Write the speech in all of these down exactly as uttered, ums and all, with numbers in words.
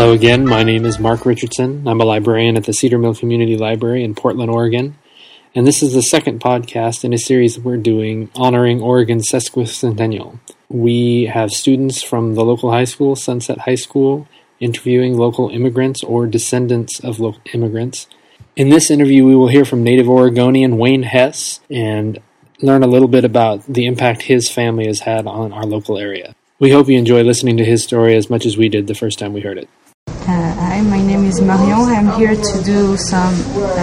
Hello again, my name is Mark Richardson. I'm a librarian at the Cedar Mill Community Library in Portland, Oregon. And this is the second podcast in a series that we're doing honoring Oregon's sesquicentennial. We have students from the local high school, Sunset High School, interviewing local immigrants or descendants of local immigrants. In this interview, we will hear from native Oregonian Wayne Hess and learn a little bit about the impact his family has had on our local area. We hope you enjoy listening to his story as much as we did the first time we heard it. Uh, hi, my name is Marion. I'm here to do some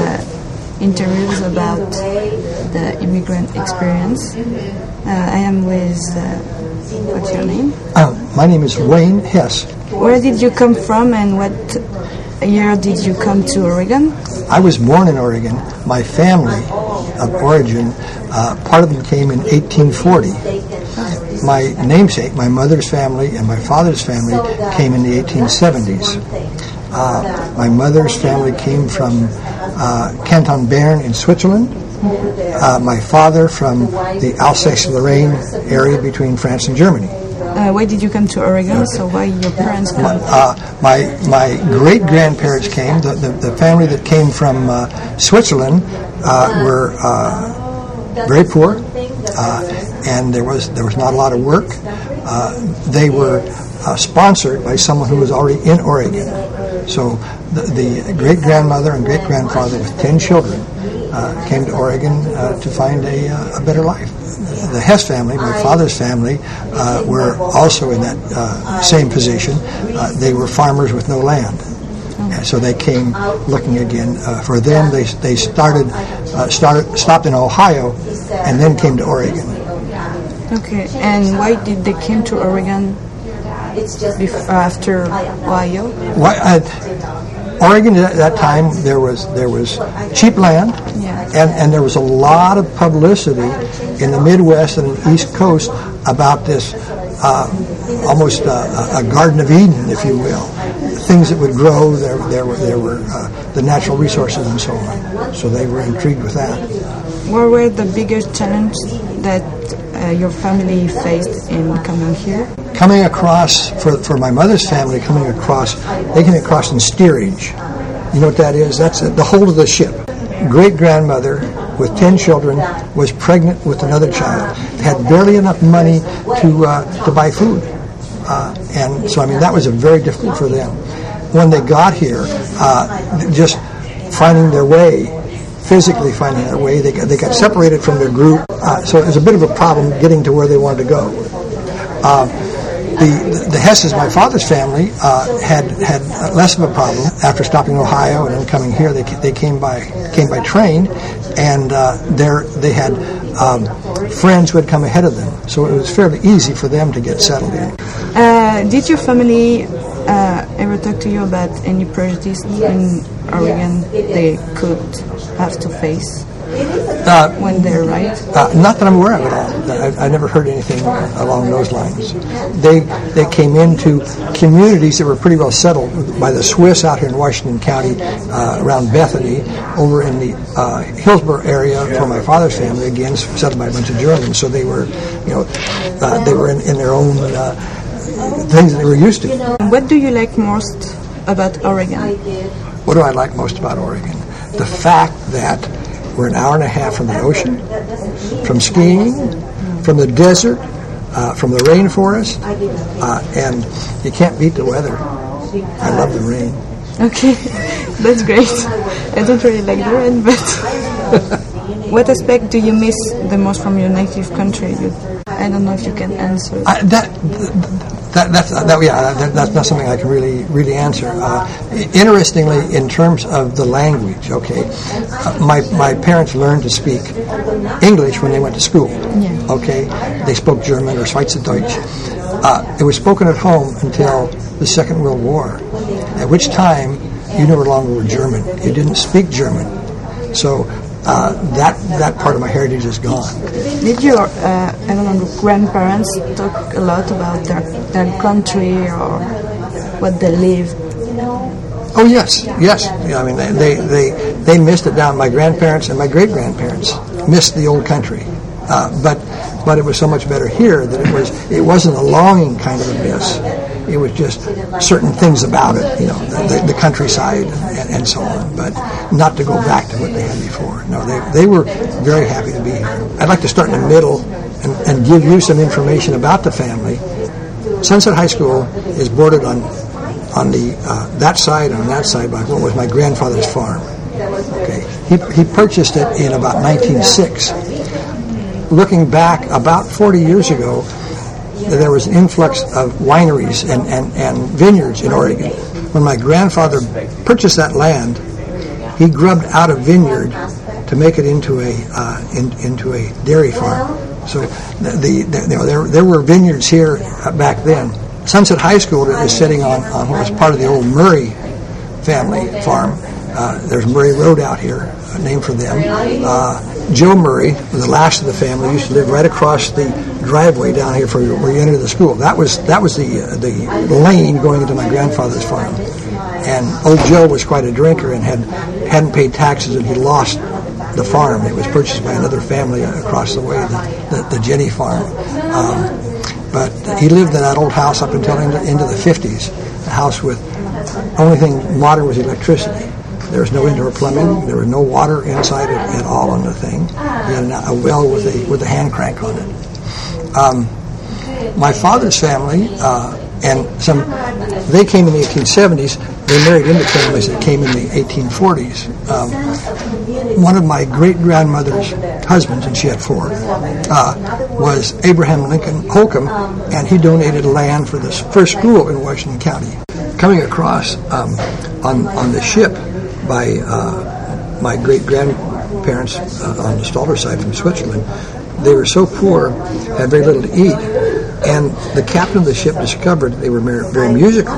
uh, interviews about the immigrant experience. Uh, I am with, uh, what's your name? Uh, my name is Wayne Hess. Where did you come from and what year did you come to Oregon? I was born in Oregon. My family of origin, uh, part of them came in eighteen forty. My namesake, my mother's family, and my father's family came in the eighteen seventies. Uh, my mother's family came from uh, Canton Bern in Switzerland. Uh, my father from the Alsace-Lorraine area between France and Germany. Uh, why did you come to Oregon? So why your parents came? Uh, my my great-grandparents came. The, the, the family that came from uh, Switzerland uh, were uh, very poor. Uh, and there was there was not a lot of work. Uh, they were uh, sponsored by someone who was already in Oregon. So the, the great-grandmother and great-grandfather with ten children uh, came to Oregon uh, to find a, uh, a better life. The Hess family, my father's family, uh, were also in that uh, same position. Uh, they were farmers with no land. And so they came looking again. Uh, for them, they they started uh, started stopped in Ohio, and then came to Oregon. Okay, and why did they came to Oregon before, after Ohio? Why, uh, Oregon at that time there was there was cheap land, yeah. and and there was a lot of publicity in the Midwest and the East Coast about this uh, almost uh, a Garden of Eden, if you will. Things that would grow, there, there were, there were uh, the natural resources and so on. So they were intrigued with that. What were the biggest challenges that uh, your family faced in coming here? Coming across, for, for my mother's family, coming across, they came across in steerage. You know what that is? That's the hold of the ship. Great-grandmother with ten children was pregnant with another child, had barely enough money to uh, to buy food. Uh, and so, I mean, that was a very difficult for them. When they got here, uh, just finding their way, physically finding their way, they got, they got separated from their group. Uh, so it was a bit of a problem getting to where they wanted to go. Uh, the the Hesses, my father's family, uh, had had less of a problem. After stopping in Ohio and then coming here, they they came by came by train, and uh, there they had um, friends who had come ahead of them. So it was fairly easy for them to get settled in. Uh, did your family uh, ever talk to you about any prejudice in Oregon they could have to face uh, when they arrived? Uh, not that I'm aware of at all. I, I never heard anything along those lines. They they came into communities that were pretty well settled by the Swiss out here in Washington County, uh, around Bethany, over in the uh, Hillsborough area for my father's family, again settled by a bunch of Germans. So they were, you know, uh, they were in, in their own uh, things that they were used to. What do you like most about Oregon? What do I like most about Oregon? The fact that we're an hour and a half from the ocean, from skiing, from the desert, uh, from the rainforest, uh, and you can't beat the weather. I love the rain. Okay, that's great. I don't really like the rain, but what aspect do you miss the most from your native country? You, I don't know if you can answer. I, that, that, that's, that, yeah, that, that's not something I can really, really answer. Uh, interestingly, in terms of the language, okay, uh, my my parents learned to speak English when they went to school. Yeah. Okay, they spoke German or Schweizerdeutsch. Uh, it was spoken at home until the Second World War, at which time you no longer were German. You didn't speak German, so. Uh, that that part of my heritage is gone. Did your uh, I don't know, grandparents talk a lot about their, their country or what they live? Oh yes, yes. Yeah, I mean, they, they they missed it down. My grandparents and my great grandparents missed the old country, uh, but but it was so much better here that it was it wasn't a longing kind of a miss. It was just certain things about it, you know, the, the countryside and, and so on, but not to go back to what they had before. No, they they were very happy to be here. I'd like to start in the middle and, and give you some information about the family. Sunset High School is bordered on on the uh, that side and on that side by what was my grandfather's farm. Okay, he he purchased it in about nineteen oh six. Looking back, about forty years ago, there was an influx of wineries and, and, and vineyards in Oregon. When my grandfather purchased that land, he grubbed out a vineyard to make it into a uh, in, into a dairy farm. So the, the, the you know there there were vineyards here back then. Sunset High School is sitting on, on what was part of the old Murray family farm. Uh, there's Murray Road out here, uh, named for them. Uh, Joe Murray, the last of the family, used to live right across the driveway down here for where you enter the school. That was that was the uh, the lane going into my grandfather's farm. And old Joe was quite a drinker and had hadn't paid taxes, and he lost the farm. It was purchased by another family across the way, the, the, the Jenny farm. Um, but he lived in that old house up until into, into the fifties. A house with only thing modern was electricity. There was no indoor plumbing. There was no water inside it at all on the thing. He had a well with a with a hand crank on it. Um, my father's family uh, and some they came in the eighteen seventies. They married into families that came in the eighteen forties. Um, one of my great grandmother's husbands, and she had four, uh, was Abraham Lincoln Holcomb, and he donated land for the first school in Washington County. Coming across um, on on the ship by uh, my great-grandparents uh, on the Stalder side from Switzerland, they were so poor, had very little to eat, and the captain of the ship discovered they were very musical,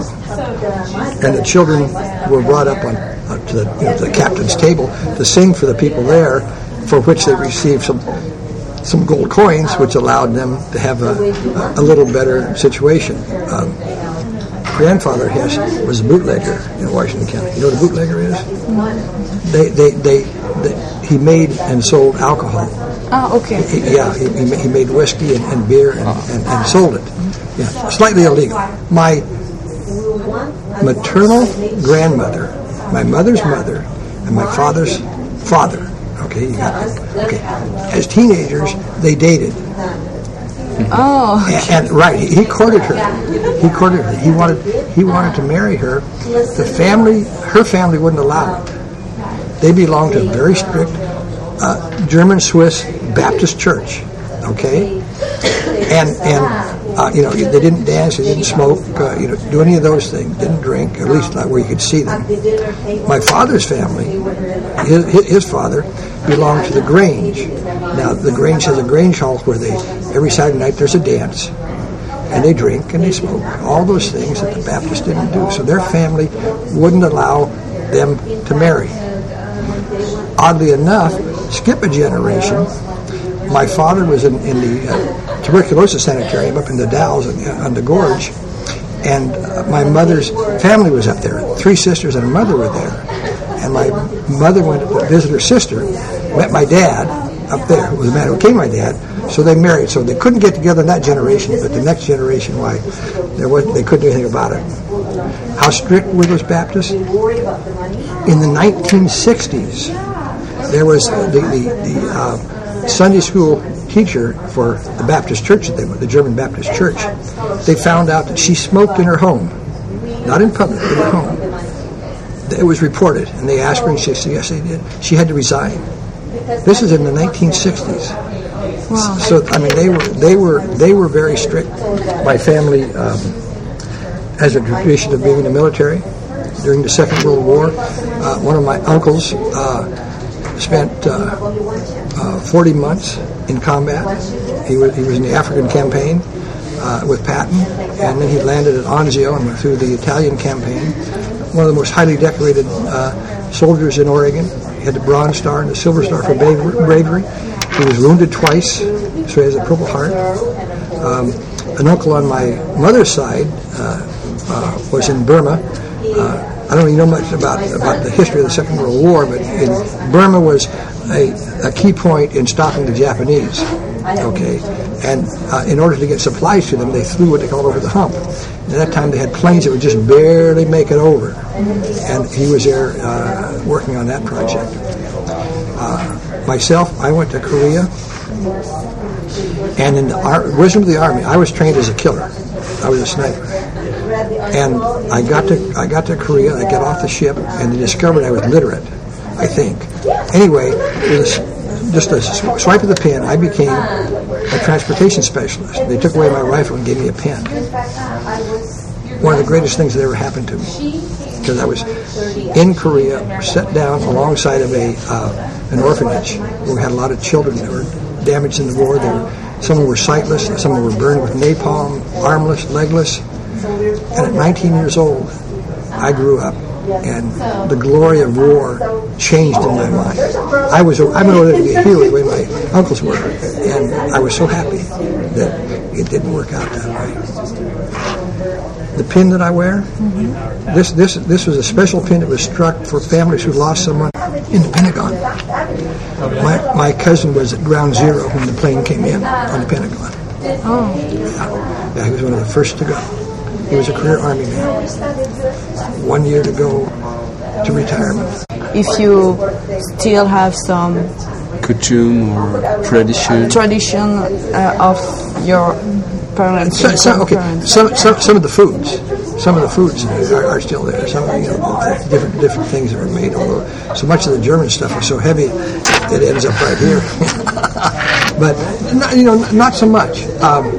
and the children were brought up on uh, to, the, you know, to the captain's table to sing for the people there, for which they received some some gold coins, which allowed them to have a, a little better situation. Um, grandfather his was a bootlegger in Washington County. You know what a bootlegger is? They, they, they, they he made and sold alcohol. Oh, okay. He, yeah, he, he made whiskey and, and beer and, and, and sold it. Yeah, slightly illegal. My maternal grandmother, my mother's mother, and my father's father. Okay, you got that. Okay, as teenagers, they dated. Oh, okay. and, and right, he, he courted her. He courted her. He wanted he wanted to marry her. The family, her family, wouldn't allow it. They belonged to a very strict uh, German Swiss Baptist church. Okay, and and uh, you know they didn't dance, they didn't smoke, uh, you know, do any of those things. Didn't drink, at least not where you could see them. My father's family, his, his father, belonged to the Grange. Now, the Grange has a Grange hall where they, every Saturday night there's a dance, and they drink and they smoke, all those things that the Baptists didn't do. So their family wouldn't allow them to marry. Oddly enough, skip a generation, my father was in, in the uh, tuberculosis sanitarium up in the Dalles on, on the Gorge, and uh, my mother's family was up there. Three sisters and a mother were there. And my mother went to visit her sister, met my dad up there, who was the man who became my dad, so they married. So they couldn't get together in that generation, but the next generation, why, there was, they couldn't do anything about it. How strict were those Baptists? In the nineteen sixties, there was the, the, the uh, Sunday school teacher for the Baptist church that they went, the German Baptist church. They found out that she smoked in her home, not in public, but in her home. It was reported, and they asked her, and she said, yes, they did. She had to resign. This is in the nineteen sixties. Wow. So, I mean, they were they were they were very strict. My family um, has a tradition of being in the military. During the Second World War, uh, one of my uncles uh, spent uh, uh, forty months in combat. He was he was in the African campaign uh, with Patton, and then he landed at Anzio and went through the Italian campaign. One of the most highly decorated uh, soldiers in Oregon. He had the Bronze Star and the Silver Star for bravery. He was wounded twice, so he has a Purple Heart. Um, an uncle on my mother's side uh, uh, was in Burma. Uh, I don't really know much about about the history of the Second World War, but in, Burma was a, a key point in stopping the Japanese. Okay, and uh, in order to get supplies to them, they flew what they called over the hump. And at that time, they had planes that would just barely make it over, and he was there uh, working on that project. Uh, myself, I went to Korea, and in the Ar- wisdom of the Army, I was trained as a killer. I was a sniper, and I got to I got to Korea. I got off the ship, and they discovered I was literate, I think. Anyway, it was just a swipe of the pen, I became a transportation specialist. They took away my rifle and gave me a pen. One of the greatest things that ever happened to me, because I was in Korea, set down alongside of a uh, an orphanage where we had a lot of children that were damaged in the war. They were, some were sightless, some were burned with napalm, armless, legless. And at nineteen years old, I grew up, and the glory of war changed in my mind. I was I wanted to be a hero the way my uncles were, and I was so happy that it didn't work out that way. The pin that I wear, mm-hmm. this this this was a special pin that was struck for families who lost someone in the Pentagon. My my cousin was at ground zero when the plane came in on the Pentagon. Oh, yeah, yeah, he was one of the first to go. He was a career Army man. One year to go to retirement. If you still have some custom or tradition tradition uh, of your parents, so, so, okay, some, some some of the foods, some of the foods are, are still there. Some you know different different things that were made. Although so much of the German stuff is so heavy, it ends up right here. But not, you know, not so much. Um,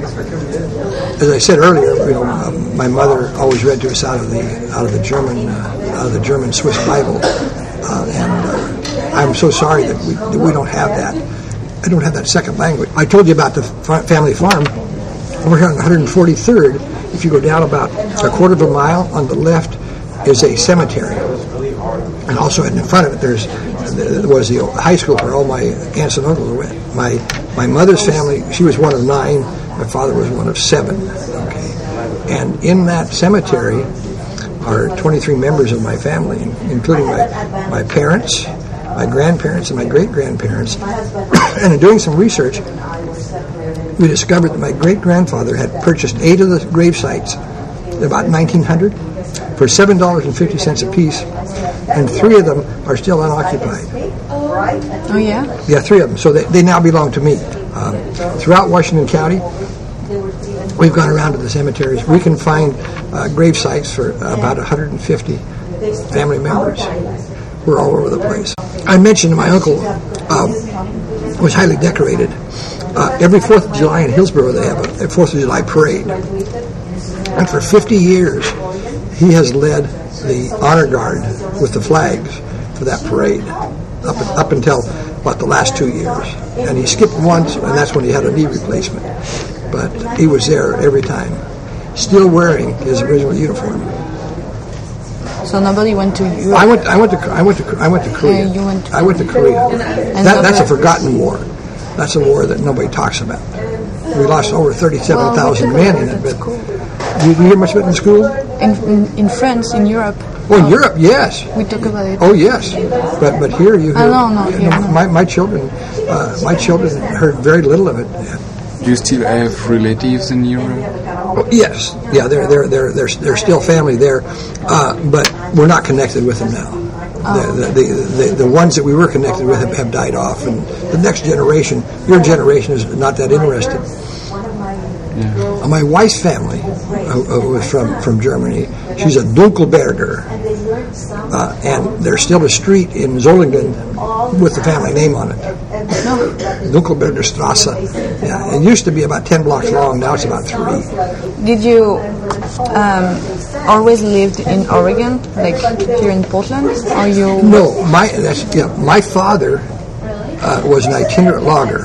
As I said earlier, you know, um, my mother always read to us out of the out of the German uh, out of the German Swiss Bible, uh, and uh, I'm so sorry that we that we don't have that. I don't have that second language. I told you about the fa- family farm over here on one hundred forty-third. If you go down about a quarter of a mile on the left is a cemetery, and also in front of it there's there was the high school where all my aunts and uncles went. My my mother's family, she was one of nine. My father was one of seven. Okay, and in that cemetery are twenty-three members of my family, including my my parents, my grandparents, and my great-grandparents. And in doing some research, we discovered that my great-grandfather had purchased eight of the grave sites about nineteen hundred for seven dollars and fifty cents a piece, and three of them are still unoccupied. Oh, yeah? Yeah, three of them. So they, they now belong to me. Um, throughout Washington County, we've gone around to the cemeteries. We can find uh, grave sites for uh, about one hundred fifty family members. We're all over the place. I mentioned my uncle um, was highly decorated. Uh, every fourth of July in Hillsborough, they have a, a fourth of July parade. And for fifty years, he has led the honor guard with the flags for that parade up, up until about the last two years. And he skipped once, and that's when he had a knee replacement. But he was there every time, still wearing his original uniform. So nobody went to Europe? I went. I went to. I went to. I went to Korea. Yeah, you went to I went to Korea. That, that's a forgotten war. That's a war that nobody talks about. We lost over thirty-seven thousand well, men in it. But you, you hear much of it in school? In, in, in France, in Europe. Oh, in Europe, yes. We talk about it. Oh, yes. But but here you hear. Oh, no, no, here, no. My my children, uh, my children heard very little of it. Do you still have relatives in Europe? Oh, yes, yeah, they're they're they're they're they're still family there, uh, but we're not connected with them now. Oh. The, the, the the ones that we were connected with have, have died off, and the next generation, your generation, is not that interested. Yeah. Uh, my wife's family, who, who was from, from Germany, she's a Dunkelberger, uh, and there's still a street in Solingen with the family name on it. No. Dunkelberger Strasse. Yeah, it used to be about ten blocks long. Now it's about three. Did you um, always lived in Oregon, like here in Portland, or you? No, my that's yeah. My father uh, was an itinerant logger.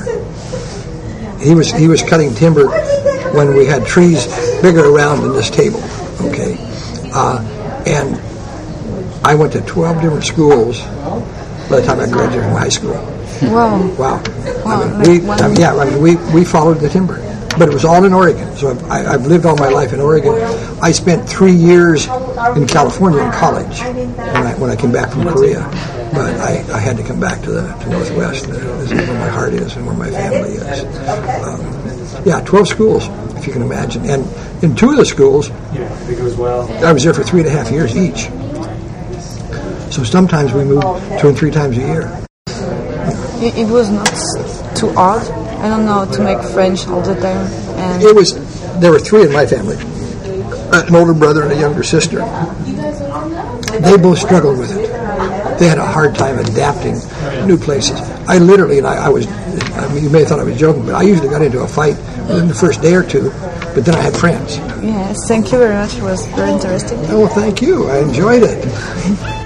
He was he was cutting timber when we had trees bigger around than this table. Okay, uh, and I went to twelve different schools by the time I graduated from high school. Wow. Wow. Wow, I mean, like we, one- I mean, yeah, I mean, we, we followed the timber. But it was all in Oregon. So I've, I, I've lived all my life in Oregon. I spent three years in California in college when I, when I came back from Korea. but I, I had to come back to the to Northwest. This is where my heart is and where my family is. Um, yeah, twelve schools, if you can imagine. And in two of the schools, I was there for three and a half years each. So sometimes we moved two and three times a year. It, it was not too hard. I don't know, to make friends all the time. And It was. There were three in my family, an older brother and a younger sister. They both struggled with it. They had a hard time adapting new places. I literally, and I, I was, I mean, you may have thought I was joking, but I usually got into a fight within the first day or two, but then I had friends. yes, thank you very much. It was very interesting. Oh, thank you. I enjoyed it.